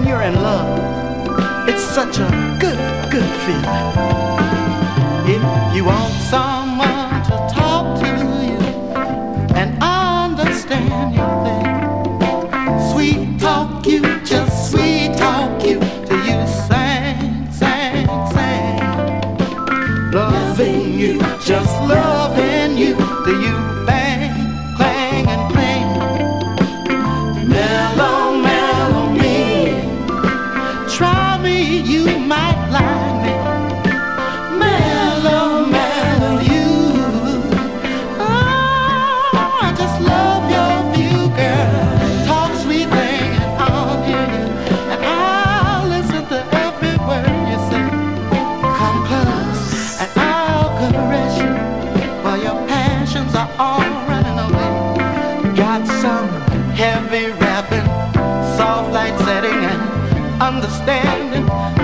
when you're in love, it's such a good, good feeling. If you want someone to talk to you and understand your thing, sweet talk you, just sweet talk you, till you sing, sing, sing. Loving you, just loving you, till you bang, clang and cling. Mellow, mellow me, try me, you might like me. Mellow, mellow you, oh, I just love your view, girl. Talk sweet thing and I'll hear you, and I'll listen to every word you say. Come close and I'll caress you, while your passions are all running away. Got some heavy rapping, soft light setting and understanding.